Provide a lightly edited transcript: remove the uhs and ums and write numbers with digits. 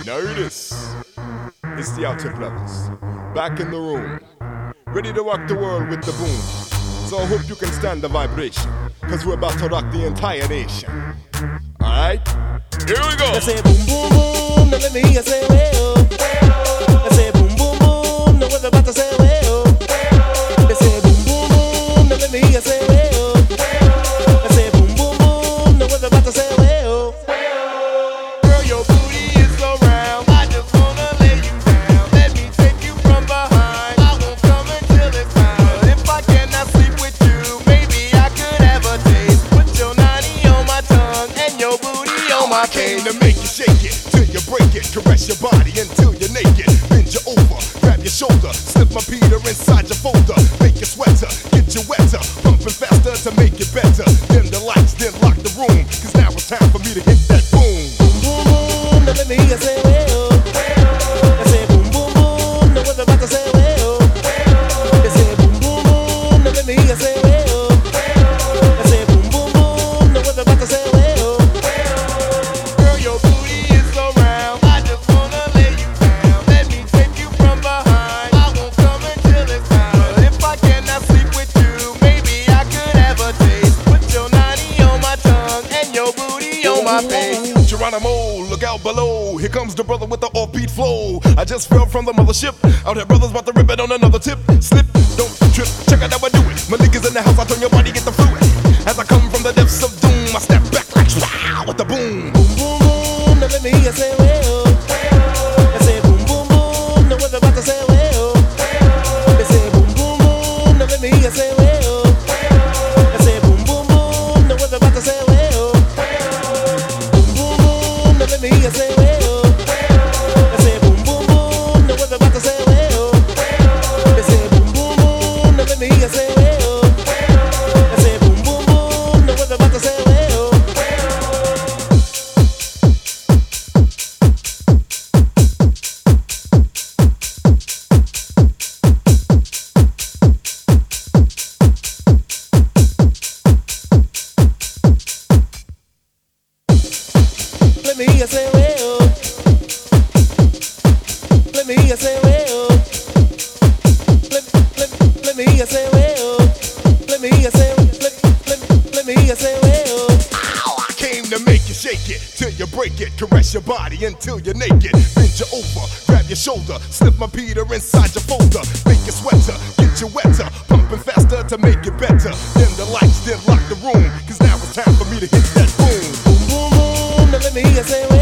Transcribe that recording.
Now hear this. It's the Outer Brothers, back in the room, ready to rock the world with the boom. So I hope you can stand the vibration, cause we're about to rock the entire nation. Alright? Here we go! I say boom boom boom, now let me hear say well. I say boom boom boom, now we're about to say well. I say boom boom boom, now let me hear say well. I say boom boom boom, now we're about to say well. Girl, your booty is so round, I just wanna lay you down. Let me take you from behind, I won't come until it's found. If I cannot sleep with you, maybe I could have a taste. Put your nanny on my tongue and your booty on my cane. To make you shake it, till you break it. Caress your body until you're naked. Bend you over, grab your shoulder, slip my Peter inside your folder. Make you sweater, get you wetter, pumping faster to make it better. Dim the lights, then lock the room, cause now it's time for me to hit that boom. Boom boom boom, now let me hear say well. I say boom boom boom, now we're about to say well. I say boom boom boom, now let me hear say well. I say boom boom boom, now we're about to say well. Girl, your booty is so round, I just wanna lay you down. Let me take you from behind, I won't come until it's found. If I cannot sleep with you, maybe I could have a taste. Put your nanny on my tongue and your booty on my face. Geronimo, look out below, here comes the brother with the offbeat flow. I just fell from the mothership, out here brothers about to rip it on another tip. Slip, don't trip, check out how I do it. My niggas in the house, I turn your body, get the fluid. As I come from the depths of doom, I step back like wow with the boom. Boom boom boom, now let me hear say well. I say boom boom boom, now we're about to say well. I say boom boom boom, now let me hear say well. I say boom boom boom, now we're about to say well. Boom boom boom, now let me hear say well. I say boom boom boom, now we're about to say well. I say boom boom boom, now let me hear say well. I say boom boom boom, now we're about to say well. Let me hear say well. Let me hear say well. Let me hear say well. Let me hear say let me hear say well. Ow, I came to make you shake it, till you break it. Caress your body until you're naked. Bend you over, grab your shoulder, slip my Peter inside your folder. Make you sweater, get you wetter, pumping faster to make it better. Dim the lights, then lock the room, cause now it's time for me to hit that boom. Boom boom boom, now let me hear say